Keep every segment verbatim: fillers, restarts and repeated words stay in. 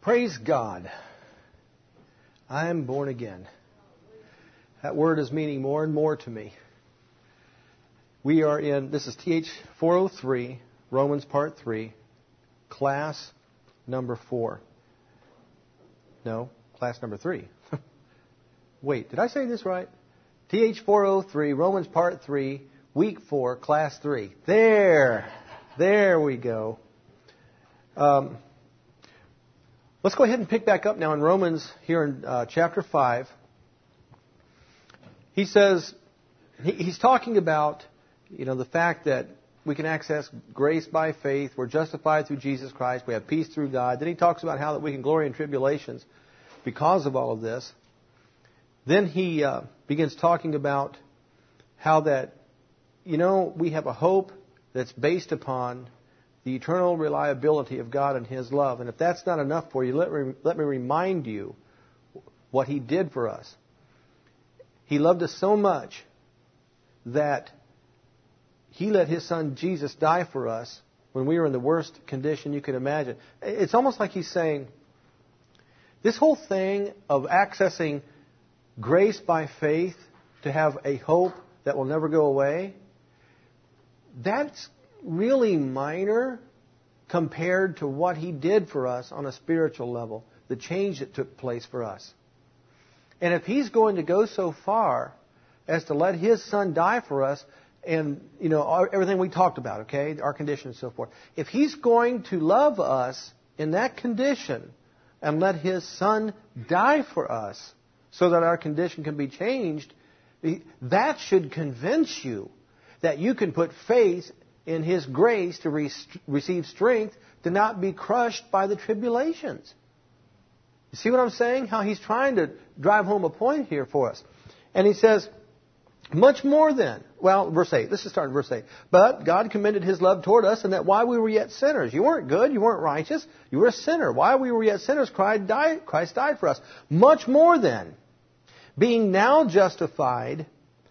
Praise God. I am born again. That word is meaning more and more to me. We are in, this is T H four oh three, Romans Part three, class number four. No, class number three. Wait, did I say this right? T H four oh three, Romans Part three, week four, class three. There. There we go. Um, let's go ahead and pick back up now in Romans here in uh, chapter five. He says, he, he's talking about, you know, the fact that we can access grace by faith. We're justified through Jesus Christ. We have peace through God. Then he talks about how that we can glory in tribulations because of all of this. Then he uh, begins talking about how that, you know, we have a hope that's based upon the eternal reliability of God and His love. And if that's not enough for you, let me, let me remind you what He did for us. He loved us so much that He let His Son Jesus die for us when we were in the worst condition you could imagine. It's almost like He's saying, this whole thing of accessing grace by faith to have a hope that will never go away, that's really minor compared to what He did for us on a spiritual level, the change that took place for us. And if He's going to go so far as to let His Son die for us, and, you know, everything we talked about, okay, our condition and so forth, if He's going to love us in that condition and let His Son die for us so that our condition can be changed, that should convince you that you can put faith in His grace to re- receive strength to not be crushed by the tribulations. You see what I'm saying? How he's trying to drive home a point here for us. And he says, much more than, well, verse eight, let's just start in verse eight. But God commended His love toward us, and that while we were yet sinners, you weren't good, you weren't righteous, you were a sinner. While we were yet sinners, Christ died, Christ died for us. Much more than, being now justified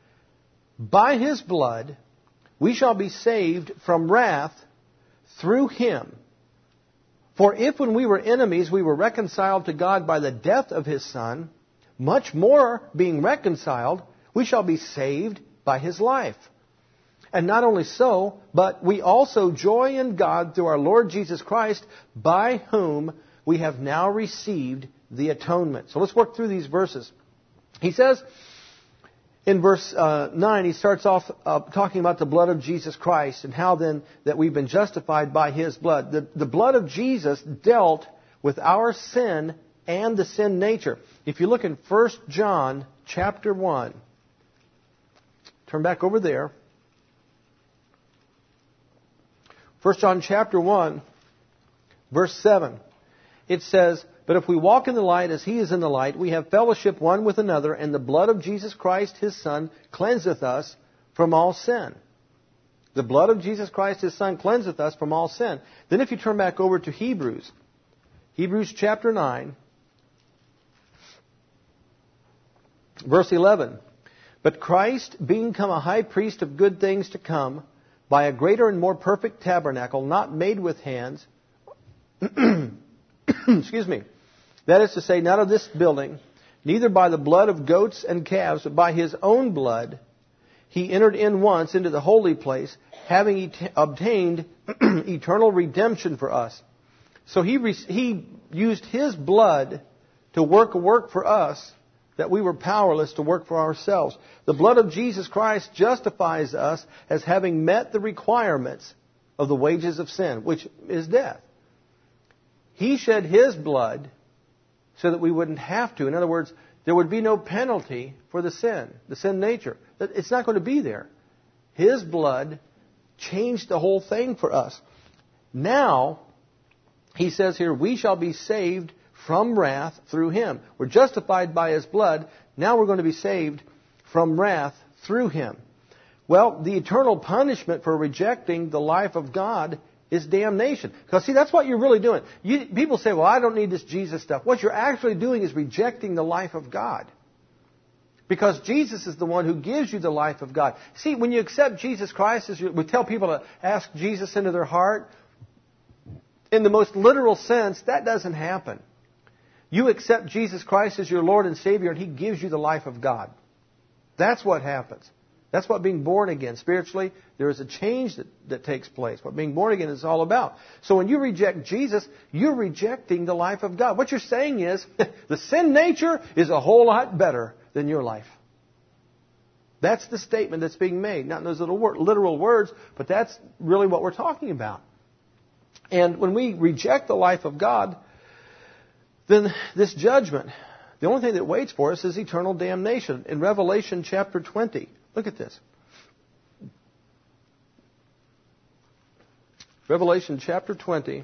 by His blood, we shall be saved from wrath through Him. For if when we were enemies we were reconciled to God by the death of His Son, much more being reconciled, we shall be saved by His life. And not only so, but we also joy in God through our Lord Jesus Christ, by whom we have now received the atonement. So let's work through these verses. He says, in verse uh, nine, he starts off uh, talking about the blood of Jesus Christ and how then that we've been justified by His blood. The, the blood of Jesus dealt with our sin and the sin nature. If you look in First John chapter one, turn back over there. First John chapter one, verse seven. It says, but if we walk in the light as He is in the light, we have fellowship one with another, and the blood of Jesus Christ, His Son, cleanseth us from all sin. The blood of Jesus Christ, His Son, cleanseth us from all sin. Then if you turn back over to Hebrews, Hebrews chapter nine, verse eleven. But Christ, being come a high priest of good things to come, by a greater and more perfect tabernacle, not made with hands, excuse me, that is to say, not of this building, neither by the blood of goats and calves, but by His own blood, He entered in once into the holy place, having et- obtained eternal redemption for us. So he, re- he used His blood to work a work for us that we were powerless to work for ourselves. The blood of Jesus Christ justifies us as having met the requirements of the wages of sin, which is death. He shed His blood so that we wouldn't have to. In other words, there would be no penalty for the sin, the sin nature. It's not going to be there. His blood changed the whole thing for us. Now, he says here, we shall be saved from wrath through Him. We're justified by His blood. Now we're going to be saved from wrath through Him. Well, the eternal punishment for rejecting the life of God is damnation. Because, see, that's what you're really doing. You, people say, well, I don't need this Jesus stuff. What you're actually doing is rejecting the life of God. Because Jesus is the one who gives you the life of God. See, when you accept Jesus Christ, as you, we tell people to ask Jesus into their heart, in the most literal sense, that doesn't happen. You accept Jesus Christ as your Lord and Savior, and He gives you the life of God. That's what happens. That's what being born again. Spiritually, there is a change that, that takes place. What being born again is all about. So when you reject Jesus, you're rejecting the life of God. What you're saying is, the sin nature is a whole lot better than your life. That's the statement that's being made. Not in those little wor- literal words, but that's really what we're talking about. And when we reject the life of God, then this judgment, the only thing that waits for us is eternal damnation. In Revelation chapter twenty, look at this. Revelation chapter twenty,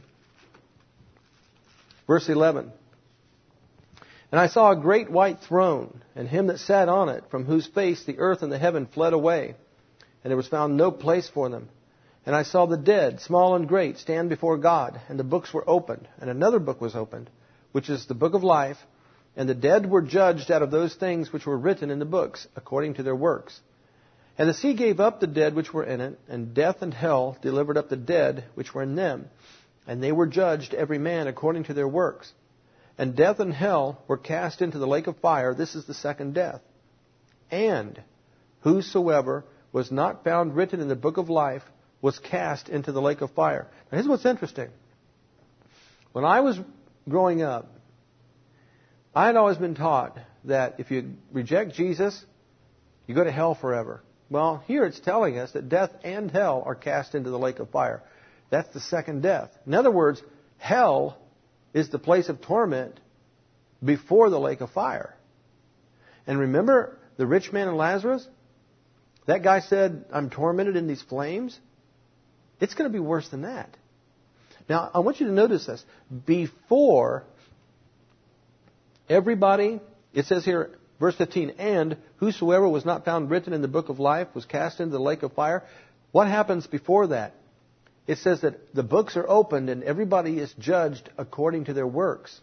verse eleven. And I saw a great white throne, and him that sat on it, from whose face the earth and the heaven fled away, and there was found no place for them. And I saw the dead, small and great, stand before God, and the books were opened, and another book was opened, which is the book of life, and the dead were judged out of those things which were written in the books, according to their works. And the sea gave up the dead which were in it, and death and hell delivered up the dead which were in them, and they were judged every man according to their works. And death and hell were cast into the lake of fire. This is the second death. And whosoever was not found written in the book of life was cast into the lake of fire. Now here's what's interesting. When I was growing up, I had always been taught that if you reject Jesus, you go to hell forever. Well, here it's telling us that death and hell are cast into the lake of fire. That's the second death. In other words, hell is the place of torment before the lake of fire. And remember the rich man and Lazarus? That guy said, I'm tormented in these flames. It's going to be worse than that. Now, I want you to notice this. Before everybody, it says here, verse fifteen, and whosoever was not found written in the book of life was cast into the lake of fire. What happens before that? It says that the books are opened and everybody is judged according to their works.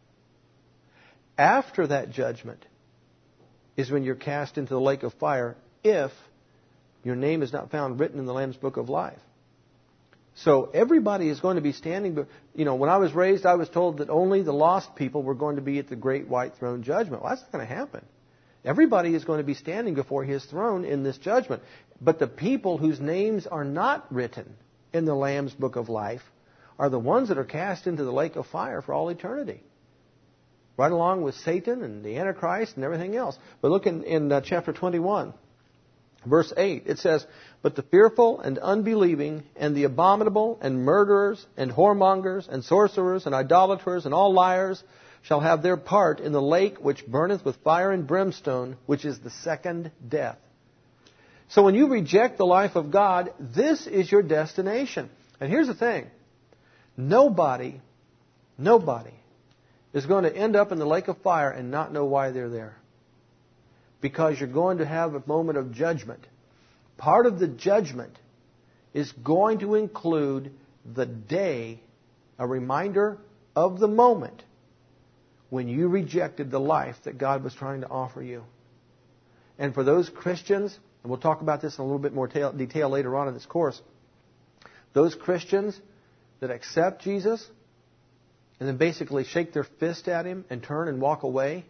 After that judgment is when you're cast into the lake of fire if your name is not found written in the Lamb's book of life. So everybody is going to be standing. You know, when I was raised, I was told that only the lost people were going to be at the great white throne judgment. Well, that's not going to happen. Everybody is going to be standing before His throne in this judgment. But the people whose names are not written in the Lamb's book of life are the ones that are cast into the lake of fire for all eternity. Right along with Satan and the Antichrist and everything else. But look in, in uh, chapter twenty-one, verse eight. It says, but the fearful and unbelieving and the abominable and murderers and whoremongers and sorcerers and idolaters and all liars shall have their part in the lake which burneth with fire and brimstone, which is the second death. So when you reject the life of God, this is your destination. And here's the thing. Nobody, nobody is going to end up in the lake of fire and not know why they're there. Because you're going to have a moment of judgment. Part of the judgment is going to include the day, a reminder of the moment when you rejected the life that God was trying to offer you. And for those Christians, and we'll talk about this in a little bit more detail later on in this course, those Christians that accept Jesus and then basically shake their fist at Him and turn and walk away,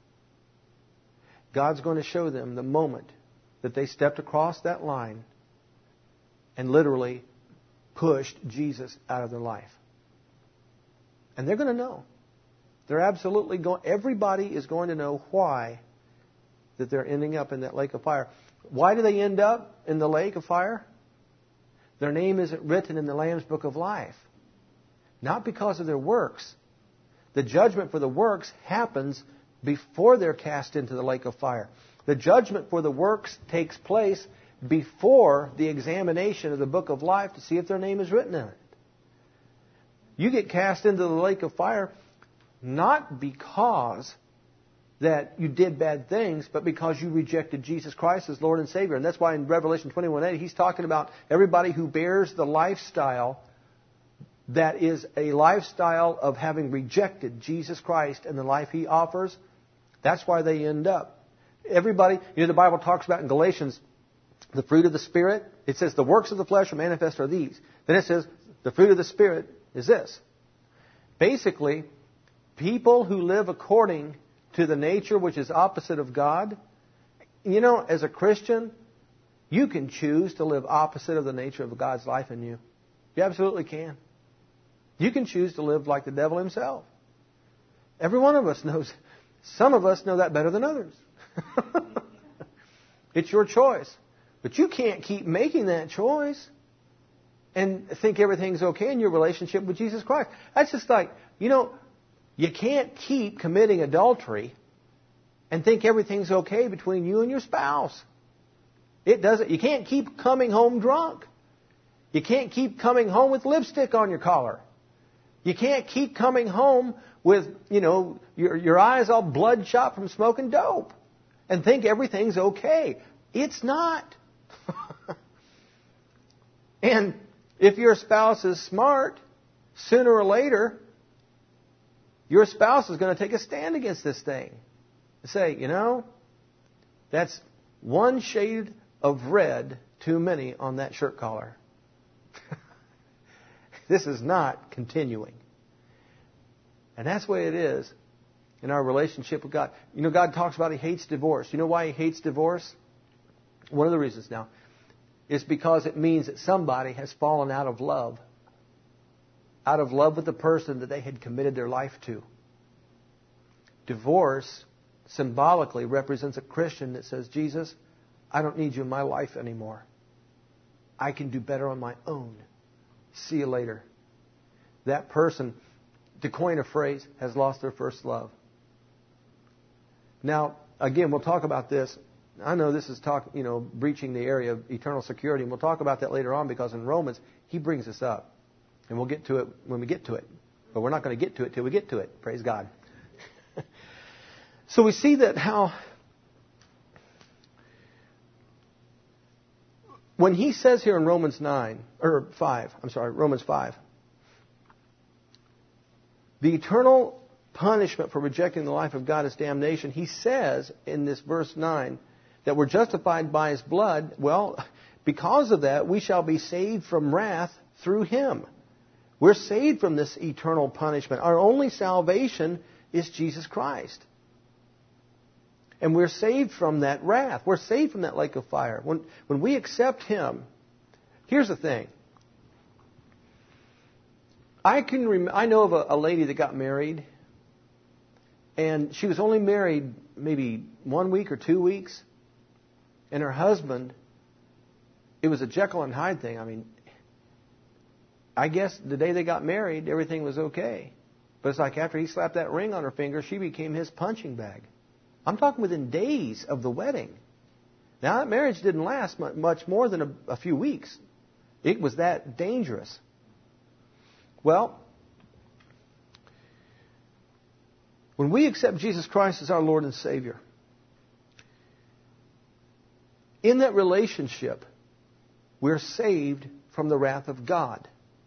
God's going to show them the moment that they stepped across that line and literally pushed Jesus out of their life. And they're going to know. They're absolutely going, everybody is going to know why that they're ending up in that lake of fire. Why do they end up in the lake of fire? Their name isn't written in the Lamb's book of life. Not because of their works. The judgment for the works happens before they're cast into the lake of fire. The judgment for the works takes place before the examination of the book of life to see if their name is written in it. You get cast into the lake of fire not because that you did bad things, but because you rejected Jesus Christ as Lord and Savior. And that's why in Revelation twenty-one eight, He's talking about everybody who bears the lifestyle that is a lifestyle of having rejected Jesus Christ and the life He offers. That's why they end up. Everybody, you know, the Bible talks about in Galatians, the fruit of the Spirit. It says the works of the flesh are manifest are these. Then it says the fruit of the Spirit is this. Basically, people who live according to the nature which is opposite of God, you know, as a Christian, you can choose to live opposite of the nature of God's life in you. You absolutely can. You can choose to live like the devil himself. Every one of us knows. Some of us know that better than others. It's your choice. But you can't keep making that choice and think everything's okay in your relationship with Jesus Christ. That's just like, you know, you can't keep committing adultery and think everything's okay between you and your spouse. It doesn't. You can't keep coming home drunk. You can't keep coming home with lipstick on your collar. You can't keep coming home with, you know, your, your eyes all bloodshot from smoking dope and think everything's okay. It's not. And if your spouse is smart, sooner or later, your spouse is going to take a stand against this thing. Say, you know, that's one shade of red too many on that shirt collar. This is not continuing. And that's the way it is in our relationship with God. You know, God talks about He hates divorce. You know why He hates divorce? One of the reasons now is because it means that somebody has fallen out of love. Out of love with the person that they had committed their life to. Divorce symbolically represents a Christian that says, Jesus, I don't need you in my life anymore. I can do better on my own. See you later. That person, to coin a phrase, has lost their first love. Now, again, we'll talk about this. I know this is talk, you know, breaching the area of eternal security, and we'll talk about that later on because in Romans, he brings this up. And we'll get to it when we get to it. But we're not going to get to it till we get to it. Praise God. So we see that how when he says here in Romans nine, or five, I'm sorry, Romans five, the eternal punishment for rejecting the life of God is damnation, he says in this verse nine that we're justified by His blood. Well, because of that, we shall be saved from wrath through Him. We're saved from this eternal punishment. Our only salvation is Jesus Christ. And we're saved from that wrath. We're saved from that lake of fire. When, when we accept Him, here's the thing. I can rem- I know of a, a lady that got married, and she was only married maybe one week or two weeks, and her husband, it was a Jekyll and Hyde thing. I mean, I guess the day they got married, everything was okay. But it's like after he slapped that ring on her finger, she became his punching bag. I'm talking within days of the wedding. Now, that marriage didn't last much more than a, a few weeks. It was that dangerous. Well, when we accept Jesus Christ as our Lord and Savior, in that relationship, we're saved from the wrath of God.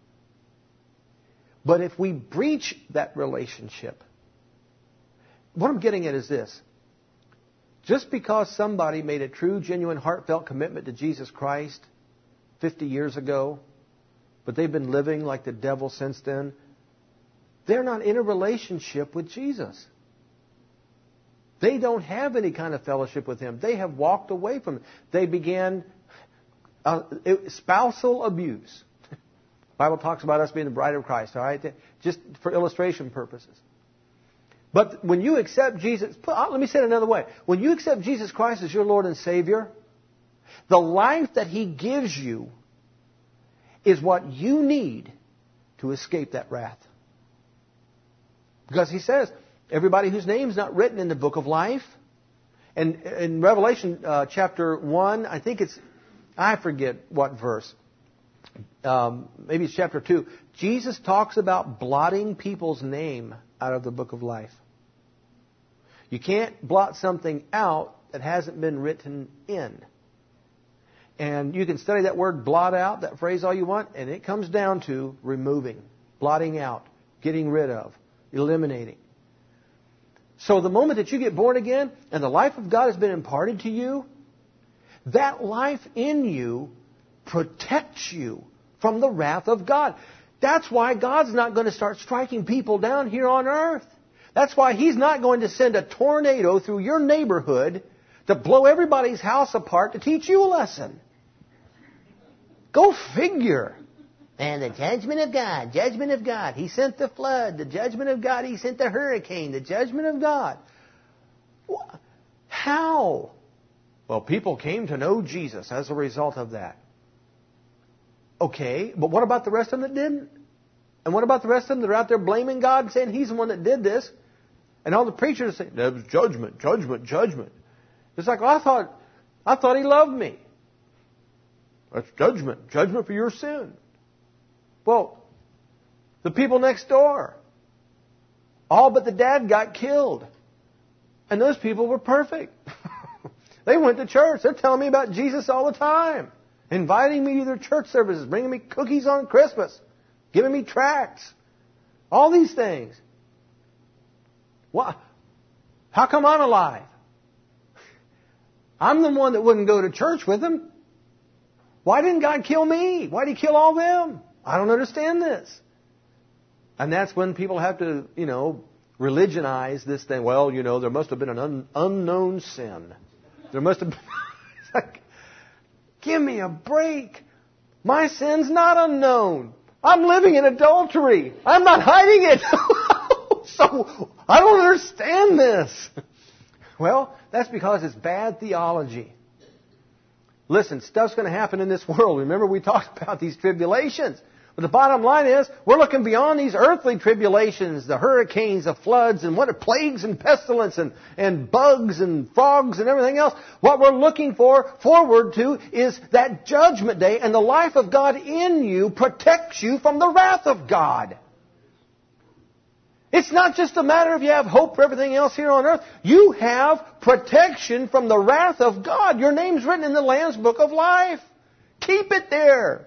But if we breach that relationship, what I'm getting at is this. Just because somebody made a true, genuine, heartfelt commitment to Jesus Christ fifty years ago, but they've been living like the devil since then, they're not in a relationship with Jesus. They don't have any kind of fellowship with Him. They have walked away from Him. They began uh, spousal abuse. The Bible talks about us being the bride of Christ, all right? Just for illustration purposes. But when you accept Jesus, let me say it another way. When you accept Jesus Christ as your Lord and Savior, the life that He gives you is what you need to escape that wrath. Because He says, everybody whose name's not written in the book of life, and in Revelation uh, chapter one, I think it's, I forget what verse, um, maybe it's chapter two, Jesus talks about blotting people's name out of the book of life. You can't blot something out that hasn't been written in. And you can study that word blot out, that phrase all you want, and it comes down to removing, blotting out, getting rid of, eliminating. So the moment that you get born again and the life of God has been imparted to you, that life in you protects you from the wrath of God. That's why God's not going to start striking people down here on earth. That's why He's not going to send a tornado through your neighborhood to blow everybody's house apart to teach you a lesson. Go figure. And the judgment of God, judgment of God. He sent the flood, the judgment of God. He sent the hurricane, the judgment of God. How? Well, people came to know Jesus as a result of that. Okay, but what about the rest of them that didn't? And what about the rest of them that are out there blaming God and saying He's the one that did this? And all the preachers say, that was judgment, judgment, judgment. It's like, well, I thought, I thought He loved me. That's judgment, judgment for your sin. Well, the people next door, all but the dad got killed. And those people were perfect. They went to church. They're telling me about Jesus all the time. Inviting me to their church services, bringing me cookies on Christmas, giving me tracts. All these things. What? How come I'm alive? I'm the one that wouldn't go to church with them. Why didn't God kill me? Why did He kill all them? I don't understand this. And that's when people have to, you know, religionize this thing. Well, you know, there must have been an un- unknown sin. There must have been... It's like, give me a break. My sin's not unknown. I'm living in adultery. I'm not hiding it. So, I don't understand this. Well, that's because it's bad theology. Listen, stuff's going to happen in this world. Remember we talked about these tribulations. But the bottom line is, we're looking beyond these earthly tribulations, the hurricanes, the floods, and what are plagues and pestilence and, and bugs and frogs and everything else. What we're looking for, forward to, is that judgment day, and the life of God in you protects you from the wrath of God. It's not just a matter of you have hope for everything else here on earth. You have protection from the wrath of God. Your name's written in the Lamb's Book of Life. Keep it there.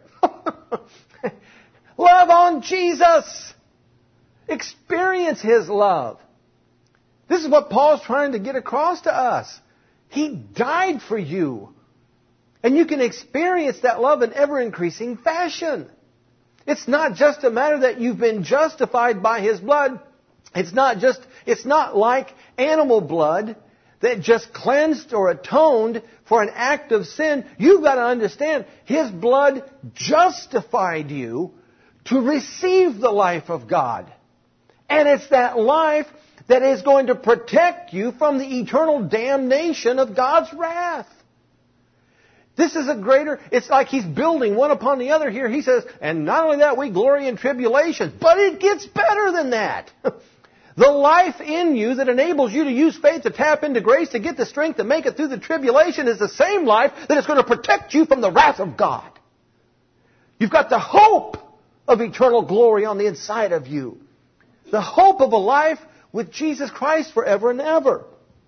Love on Jesus. Experience His love. This is what Paul's trying to get across to us. He died for you. And you can experience that love in ever-increasing fashion. It's not just a matter that you've been justified by His blood. It's not just, it's not like animal blood that just cleansed or atoned for an act of sin. You've got to understand, His blood justified you to receive the life of God. And it's that life that is going to protect you from the eternal damnation of God's wrath. This is a greater, it's like He's building one upon the other here. He says, and not only that, we glory in tribulation, but it gets better than that. The life in you that enables you to use faith to tap into grace to get the strength to make it through the tribulation is the same life that is going to protect you from the wrath of God. You've got the hope of eternal glory on the inside of you. The hope of a life with Jesus Christ forever and ever.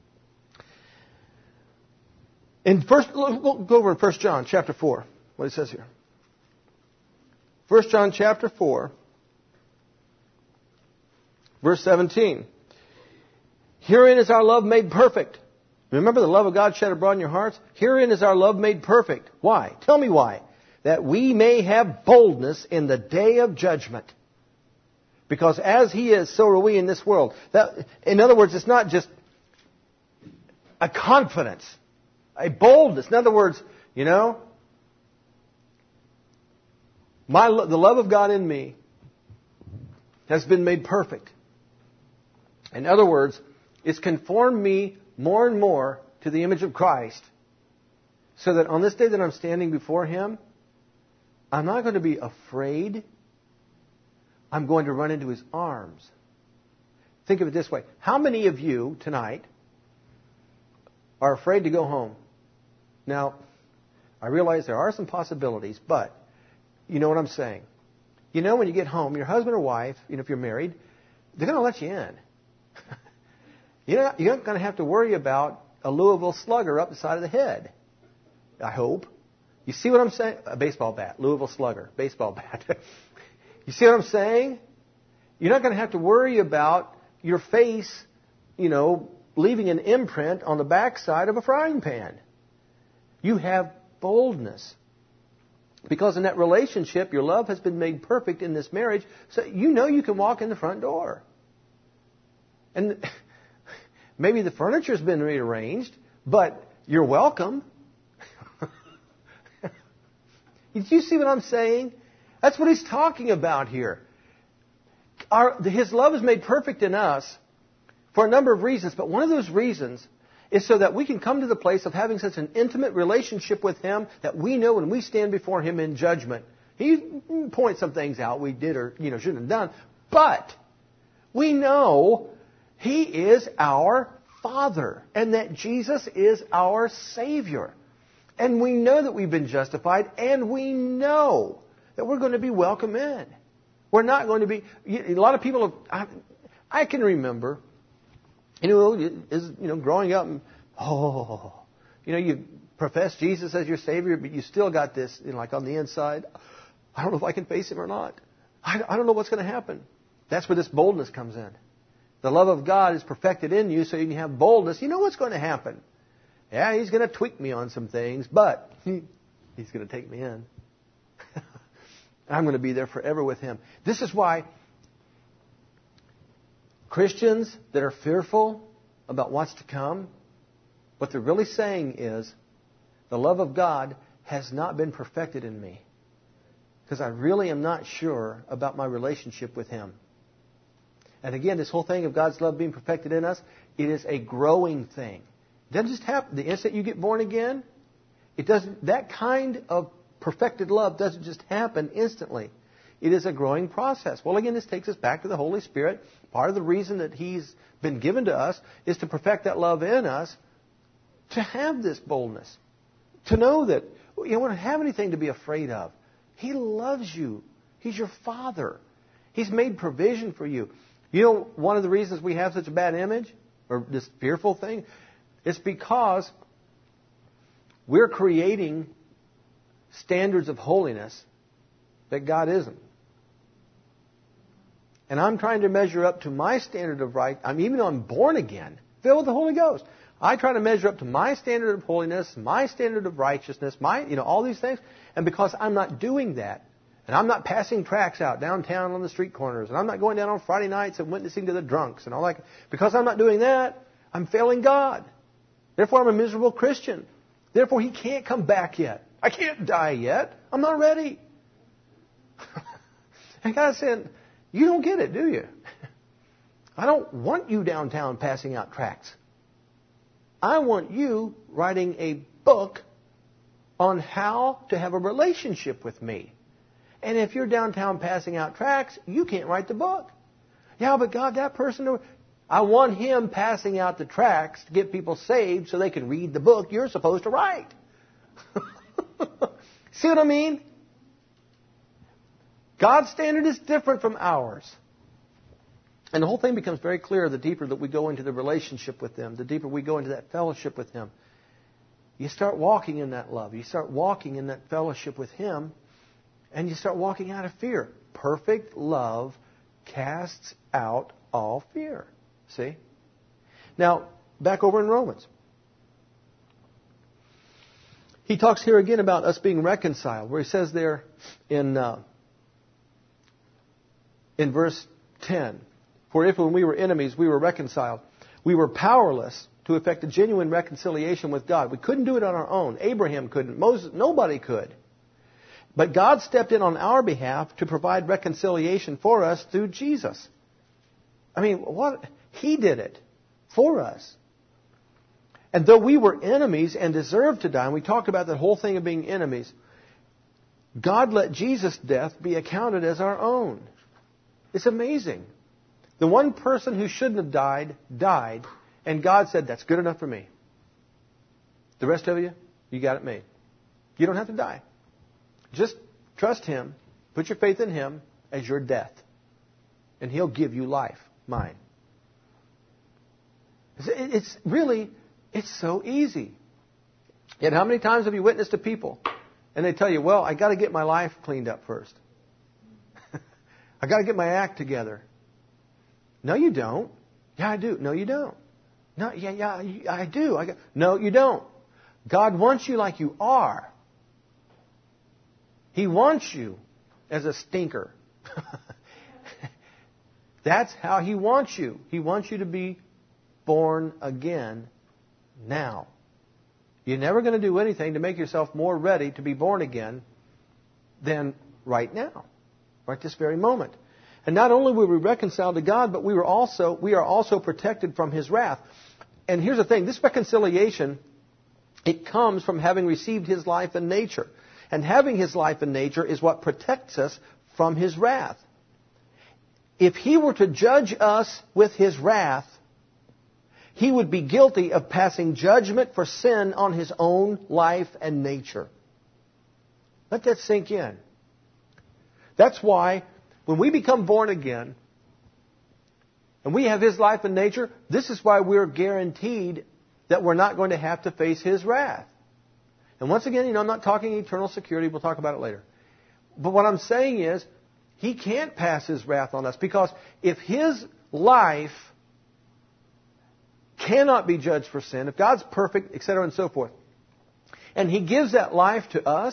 In first, we'll go over in First John chapter four, what it says here. First John chapter four, verse seventeen. Herein is our love made perfect. Remember the love of God shed abroad in your hearts? Herein is our love made perfect. Why? Tell me why. That we may have boldness in the day of judgment. Because as He is, so are we in this world. That, in other words, it's not just a confidence, a boldness. In other words, you know, my the love of God in me has been made perfect. In other words, it's conformed me more and more to the image of Christ, so that on this day that I'm standing before Him, I'm not going to be afraid. I'm going to run into His arms. Think of it this way. How many of you tonight are afraid to go home? Now, I realize there are some possibilities, but you know what I'm saying. You know when you get home, your husband or wife, you know, if you're married, they're going to let you in. You're not, you're not going to have to worry about a Louisville Slugger up the side of the head. I hope. You see what I'm saying? A baseball bat. Louisville Slugger. Baseball bat. You see what I'm saying? You're not going to have to worry about your face, you know, leaving an imprint on the backside of a frying pan. You have boldness. Because in that relationship, your love has been made perfect in this marriage, so you know you can walk in the front door. And maybe the furniture's been rearranged, but you're welcome. Do you see what I'm saying? That's what he's talking about here. Our, his love is made perfect in us for a number of reasons, but one of those reasons is so that we can come to the place of having such an intimate relationship with Him that we know when we stand before Him in judgment, He points some things out we did or you know shouldn't have done, but we know He is our Father and that Jesus is our Savior. And we know that we've been justified, and we know that we're going to be welcome in. We're not going to be... A lot of people have... I, I can remember, you know, is, you know, growing up, and, oh, you know, you profess Jesus as your Savior, but you still got this, you know, like on the inside, I don't know if I can face Him or not. I, I don't know what's going to happen. That's where this boldness comes in. The love of God is perfected in you so you can have boldness. You know what's going to happen. Yeah, He's going to tweak me on some things, but He's going to take me in. I'm going to be there forever with Him. This is why Christians that are fearful about what's to come, what they're really saying is, the love of God has not been perfected in me. Because I really am not sure about my relationship with Him. And again, this whole thing of God's love being perfected in us, it is a growing thing. It doesn't just happen. The instant you get born again, it doesn't. That kind of perfected love doesn't just happen instantly. It is a growing process. Well, again, this takes us back to the Holy Spirit. Part of the reason that He's been given to us is to perfect that love in us, to have this boldness, to know that you don't have anything to be afraid of. He loves you. He's your Father. He's made provision for you. You know, one of the reasons we have such a bad image, or this fearful thing, it's because we're creating standards of holiness that God isn't. And I'm trying to measure up to my standard of right. I'm even though I'm born again, filled with the Holy Ghost. I try to measure up to my standard of holiness, my standard of righteousness, my, you know, all these things. And because I'm not doing that, and I'm not passing tracts out downtown on the street corners, and I'm not going down on Friday nights and witnessing to the drunks and all that, because I'm not doing that, I'm failing God. Therefore, I'm a miserable Christian. Therefore, He can't come back yet. I can't die yet. I'm not ready. And God's saying, you don't get it, do you? I don't want you downtown passing out tracts. I want you writing a book on how to have a relationship with me. And if you're downtown passing out tracts, you can't write the book. Yeah, but God, that person... I want Him passing out the tracts to get people saved so they can read the book you're supposed to write. See what I mean? God's standard is different from ours. And the whole thing becomes very clear the deeper that we go into the relationship with Him, the deeper we go into that fellowship with Him. You start walking in that love. You start walking in that fellowship with Him, and you start walking out of fear. Perfect love casts out all fear. See? Now, back over in Romans. He talks here again about us being reconciled, where he says there in uh, in verse ten, for if when we were enemies we were reconciled, we were powerless to effect a genuine reconciliation with God. We couldn't do it on our own. Abraham couldn't. Moses, nobody could. But God stepped in on our behalf to provide reconciliation for us through Jesus. I mean, what? He did it for us. And though we were enemies and deserved to die, and we talked about that whole thing of being enemies, God let Jesus' death be accounted as our own. It's amazing. The one person who shouldn't have died, died, and God said, that's good enough for me. The rest of you, you got it made. You don't have to die. Just trust Him, put your faith in Him as your death, and He'll give you life, mine. It's really, it's so easy. Yet how many times have you witnessed to people and they tell you, well, I got to get my life cleaned up first. I got to get my act together. No, you don't. Yeah, I do. No, you don't. No, yeah, yeah, I do. I got... No, you don't. God wants you like you are. He wants you as a stinker. That's how He wants you. He wants you to be born again now. You're never going to do anything to make yourself more ready to be born again than right now, right this very moment. And not only were we reconciled to God, but we were also we are also protected from His wrath. And here's the thing, this reconciliation, it comes from having received His life and nature. And having His life and nature is what protects us from His wrath. If He were to judge us with His wrath, He would be guilty of passing judgment for sin on His own life and nature. Let that sink in. That's why when we become born again, and we have His life and nature, this is why we're guaranteed that we're not going to have to face His wrath. And once again, you know, I'm not talking eternal security. We'll talk about it later. But what I'm saying is, He can't pass His wrath on us, because if His life cannot be judged for sin, if God's perfect, et cetera, and so forth, and He gives that life to us,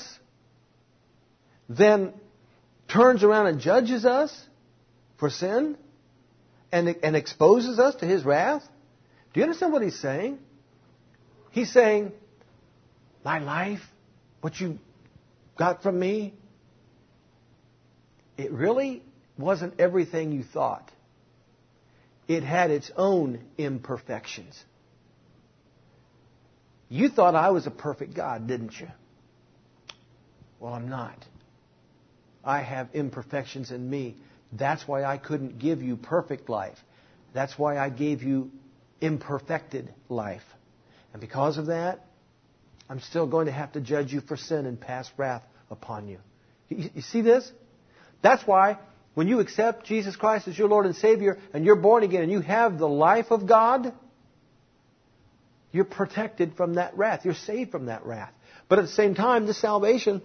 then turns around and judges us for sin and, and exposes us to His wrath. Do you understand what He's saying? He's saying, my life, what you got from me, it really wasn't everything you thought. It had its own imperfections. You thought I was a perfect God, didn't you? Well, I'm not. I have imperfections in me. That's why I couldn't give you perfect life. That's why I gave you imperfected life. And because of that, I'm still going to have to judge you for sin and pass wrath upon you. You, you see this? That's why when you accept Jesus Christ as your Lord and Savior and you're born again and you have the life of God, you're protected from that wrath. You're saved from that wrath. But at the same time, this salvation,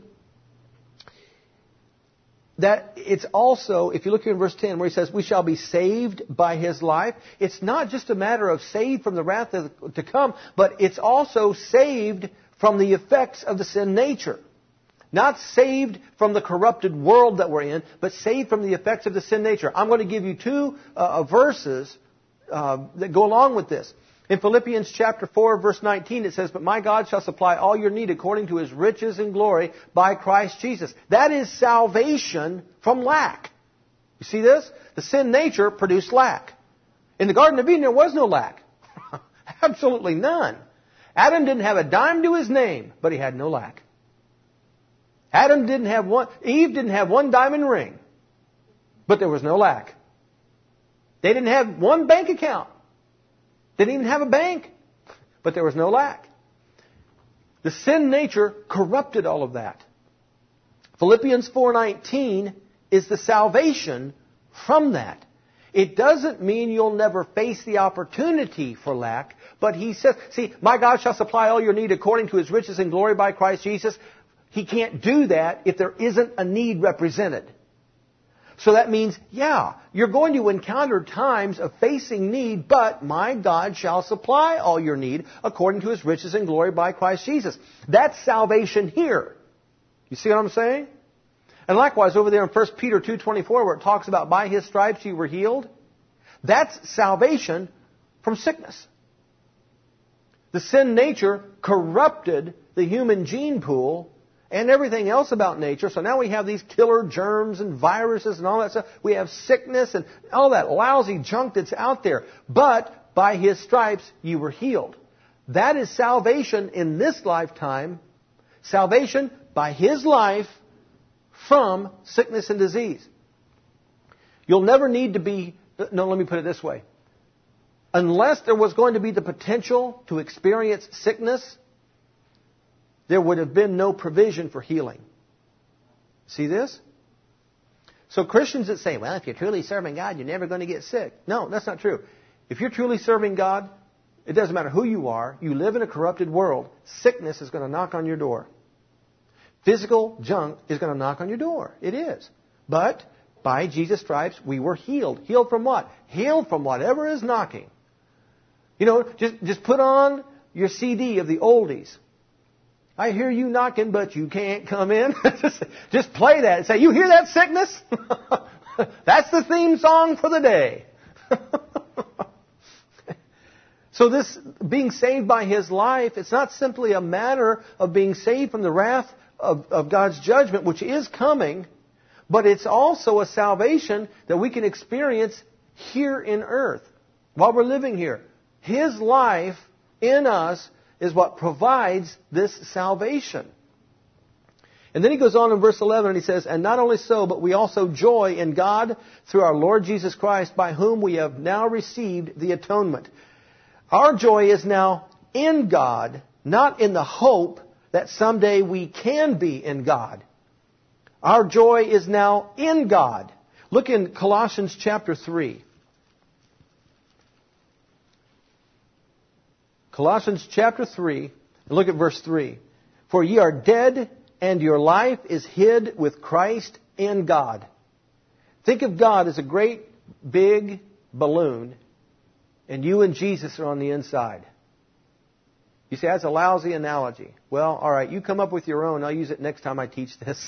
that it's also, if you look here in verse ten where He says, we shall be saved by His life. It's not just a matter of saved from the wrath to come, but it's also saved from the effects of the sin nature. Not saved from the corrupted world that we're in, but saved from the effects of the sin nature. I'm going to give you two uh, verses uh, that go along with this. In Philippians chapter four, verse nineteen, it says, but my God shall supply all your need according to His riches and glory by Christ Jesus. That is salvation from lack. You see this? The sin nature produced lack. In the Garden of Eden, there was no lack. Absolutely none. Adam didn't have a dime to his name, but he had no lack. Adam didn't have one, Eve didn't have one diamond ring, but there was no lack. They didn't have one bank account. They didn't even have a bank, but there was no lack. The sin nature corrupted all of that. Philippians four nineteen is the salvation from that. It doesn't mean you'll never face the opportunity for lack, but he says, see, my God shall supply all your need according to His riches and glory by Christ Jesus. He can't do that if there isn't a need represented. So that means, yeah, you're going to encounter times of facing need, but my God shall supply all your need according to His riches and glory by Christ Jesus. That's salvation here. You see what I'm saying? And likewise, over there in First Peter two twenty-four, where it talks about by His stripes you were healed, that's salvation from sickness. The sin nature corrupted the human gene pool and everything else about nature. So now we have these killer germs and viruses and all that stuff. We have sickness and all that lousy junk that's out there. But by His stripes you were healed. That is salvation in this lifetime. Salvation by His life from sickness and disease. You'll never need to be, no, let me put it this way. Unless there was going to be the potential to experience sickness, there would have been no provision for healing. See this? So Christians that say, well, if you're truly serving God, you're never going to get sick. No, that's not true. If you're truly serving God, it doesn't matter who you are. You live in a corrupted world. Sickness is going to knock on your door. Physical junk is going to knock on your door. It is. But by Jesus' stripes, we were healed. Healed from what? Healed from whatever is knocking. You know, just, just put on your C D of the oldies. I hear you knocking, but you can't come in. just, just play that and say, you hear that sickness? That's the theme song for the day. So this being saved by His life, it's not simply a matter of being saved from the wrath of, of God's judgment, which is coming, but it's also a salvation that we can experience here in earth while we're living here. His life in us is what provides this salvation. And then he goes on in verse eleven and he says, and not only so, but we also joy in God through our Lord Jesus Christ, by whom we have now received the atonement. Our joy is now in God, not in the hope that someday we can be in God. Our joy is now in God. Look in Colossians chapter three. Colossians chapter three, and look at verse three. For ye are dead, and your life is hid with Christ in God. Think of God as a great big balloon, and you and Jesus are on the inside. You say, that's a lousy analogy. Well, all right, you come up with your own. I'll use it next time I teach this.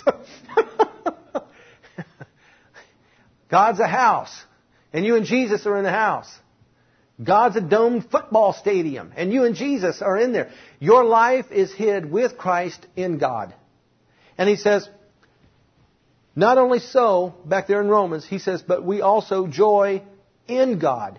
God's a house, and you and Jesus are in the house. God's a domed football stadium, and you and Jesus are in there. Your life is hid with Christ in God. And he says, not only so, back there in Romans, he says, but we also joy in God.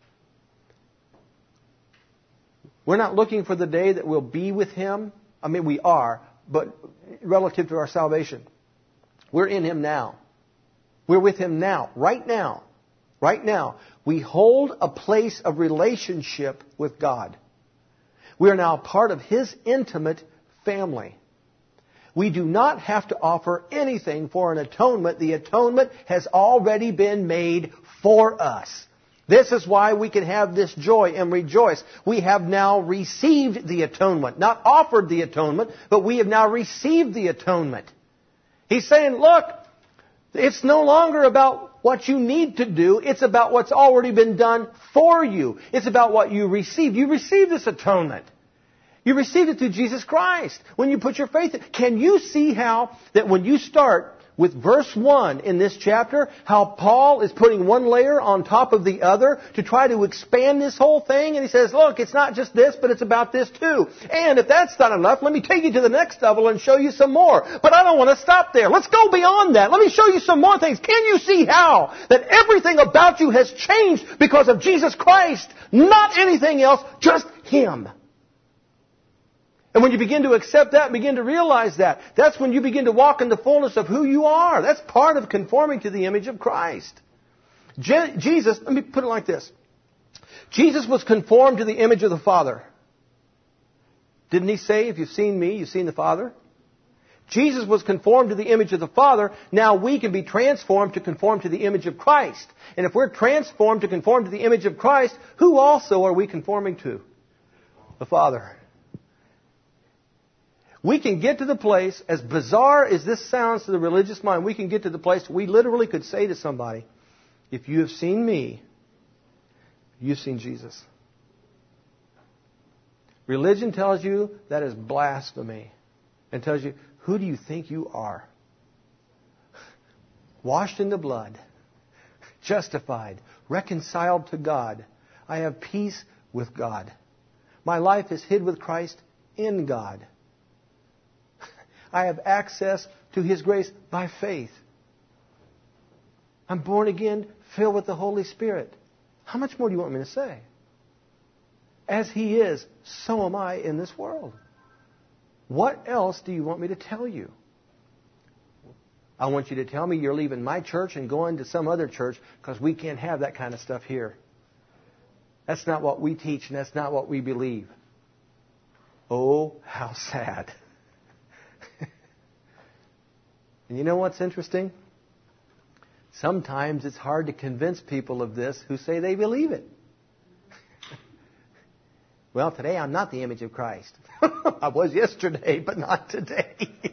We're not looking for the day that we'll be with Him. I mean, we are, but relative to our salvation, we're in Him now. We're with Him now, right now. Right now. We hold a place of relationship with God. We are now part of His intimate family. We do not have to offer anything for an atonement. The atonement has already been made for us. This is why we can have this joy and rejoice. We have now received the atonement. Not offered the atonement, but we have now received the atonement. He's saying, look, it's no longer about what you need to do. It's about what's already been done for you. It's about what you received. You received this atonement. You received it through Jesus Christ when you put your faith in. Can you see how that when you start with verse one in this chapter, how Paul is putting one layer on top of the other to try to expand this whole thing? And he says, look, it's not just this, but it's about this too. And if that's not enough, let me take you to the next level and show you some more. But I don't want to stop there. Let's go beyond that. Let me show you some more things. Can you see how that everything about you has changed because of Jesus Christ? Not anything else, just Him. And when you begin to accept that and begin to realize that, that's when you begin to walk in the fullness of who you are. That's part of conforming to the image of Christ. Je- Jesus, let me put it like this. Jesus was conformed to the image of the Father. Didn't He say, if you've seen me, you've seen the Father? Jesus was conformed to the image of the Father. Now we can be transformed to conform to the image of Christ. And if we're transformed to conform to the image of Christ, who also are we conforming to? The Father. We can get to the place, as bizarre as this sounds to the religious mind, we can get to the place we literally could say to somebody, if you have seen me, you've seen Jesus. Religion tells you that is blasphemy and tells you, who do you think you are? Washed in the blood, justified, reconciled to God. I have peace with God. My life is hid with Christ in God. I have access to His grace by faith. I'm born again, filled with the Holy Spirit. How much more do you want me to say? As He is, so am I in this world. What else do you want me to tell you? I want you to tell me you're leaving my church and going to some other church because we can't have that kind of stuff here. That's not what we teach and that's not what we believe. Oh, how sad. And you know what's interesting? Sometimes it's hard to convince people of this who say they believe it. Well, today I'm not the image of Christ. I was yesterday, but not today.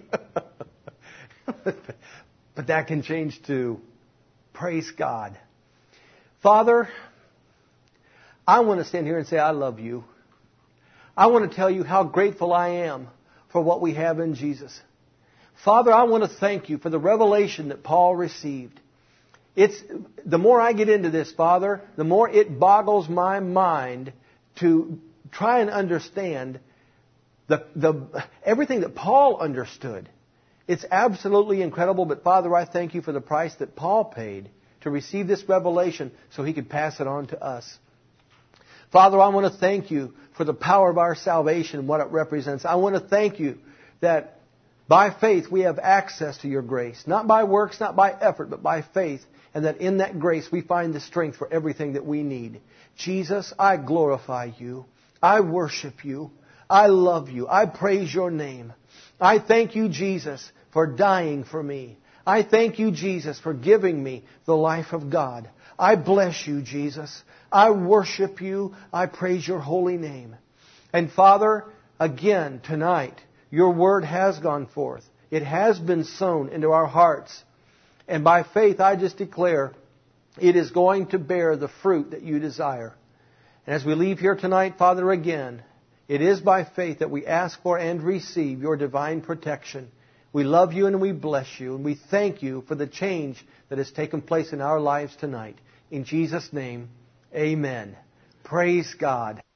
But that can change too. Praise God. Father, I want to stand here and say I love you. I want to tell you how grateful I am for what we have in Jesus. Father, I want to thank you for the revelation that Paul received. It's, the more I get into this, Father, the more it boggles my mind to try and understand the, the, everything that Paul understood. It's absolutely incredible, but Father, I thank you for the price that Paul paid to receive this revelation so he could pass it on to us. Father, I want to thank you for the power of our salvation and what it represents. I want to thank you that by faith we have access to your grace. Not by works, not by effort, but by faith. And that in that grace we find the strength for everything that we need. Jesus, I glorify you. I worship you. I love you. I praise your name. I thank you, Jesus, for dying for me. I thank you, Jesus, for giving me the life of God. I bless you, Jesus. I worship you. I praise your holy name. And Father, again, tonight, your word has gone forth. It has been sown into our hearts. And by faith, I just declare it is going to bear the fruit that you desire. And as we leave here tonight, Father, again, it is by faith that we ask for and receive your divine protection. We love you and we bless you. And we thank you for the change that has taken place in our lives tonight. In Jesus' name, amen. Praise God.